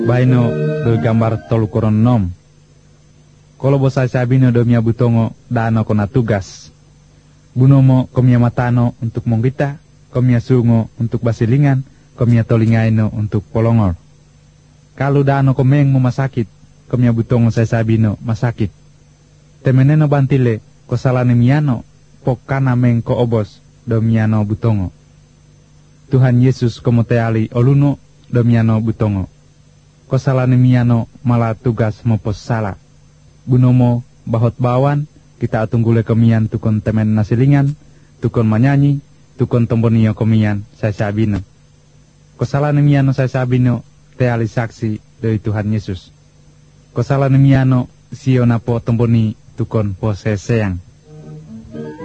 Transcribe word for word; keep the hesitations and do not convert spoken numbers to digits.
Baino do gambar tolu koron nom. Kolo bosa sabino do mia butongo dano kona tugas. Bunomo komia matano untuk monggita, komia sungo untuk basilingan, komia tolingaino untuk polongor. Kalau dano komeng mo masakit, komia butongo sa sabino masakit. Temeneno bantile ko salane miano, pokana meng ko obos do miano butongo. Tuhan Yesus komoteali oluno do miano butongo. Ko salane miano mala tugas mopos sala. Bunomo bahot bawan kita tunggule kemian tukon temen nasilingan, tukon manyanyi, tukon tombonio kemian saya sabino. Ko salane miano saya sabino teali saksi dari Tuhan Yesus. Ko salane miano sio napo tomboni tukon po seseang.